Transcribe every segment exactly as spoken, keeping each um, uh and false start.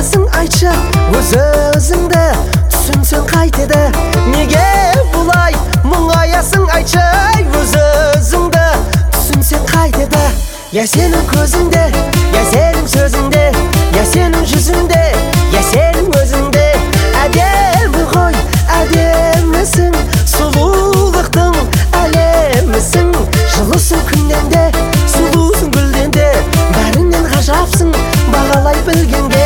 мұңаясың айтшы өз өзіңді, түсінсең қайтеді. Неге бұлай мұңаясың айтшы өз өзіңді, түсінсең қайтеді. Я сенің көзіңде, я сенің сөзіңде, я сенің жүзіңде, я сенің өзіңде. Әдемі ғой, әдемісің, сұлулықтың әлемісің. Жылысың күннен де, сұлусың гүлден де, бәрінен ғажапсың бағалай білгенде.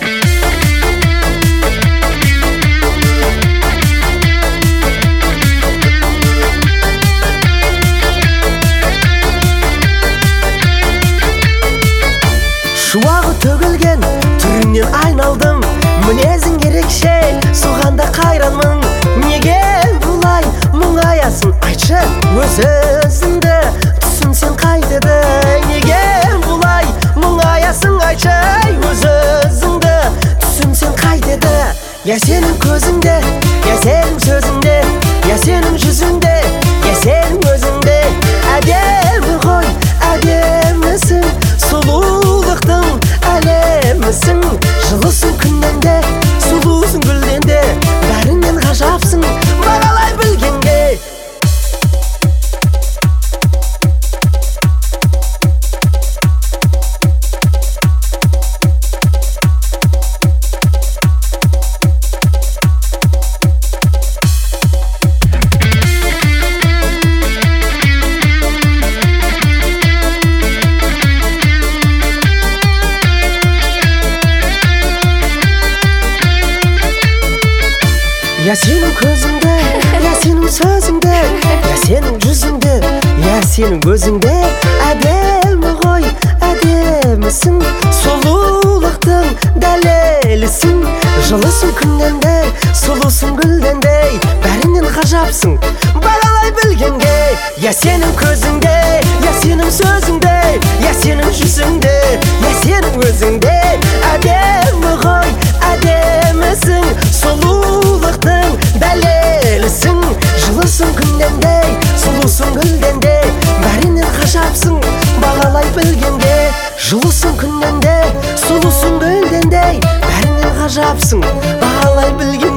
Шуағы төгілген түріңнен айналдым, мінезің ерекше, соған да қайранмын. Неге бұлай мұңаясың айтшы өз өзіңді, түсінсең қайтеді. Неге бұлай мұңаясың айтшы өз өзіңді, түсінсең қайтеді. Я сенің көзіңде, я сенің сөзіңде, я сенің жүзіңде, я сенің өзіңде. Әдемі ғой, әдемісің, сұлулықтың әлемісің. Жылысың күннен де, сұлусың гүлден де, бәрінен ғажапсың бағалай білгенге. Я сенің көзіңде, я сенің сөзіңде, я сенің жүзіңде, я сенің өзіңде. Әдемі ғой, әдемісің, сұлулықтың дәлелісің. Жылысың күннен де, сұлусың гүлден де, бәрінен ғажапсың бағалай білгенге. Я сенің көзіңде, я сенің сөзіңде, я сенің жүзіңде, я сенің өзіңде. Әдемі ғой, әдемісің, сұлулықтың дәлелісің. Жылысың күннен де, сұлусың гүлден де, бәрінен ғажапсың бағалай білгенге. Жылысың күннен де, сұлусың гүлден де, бәрінен ғажапсың бағалай білгенге.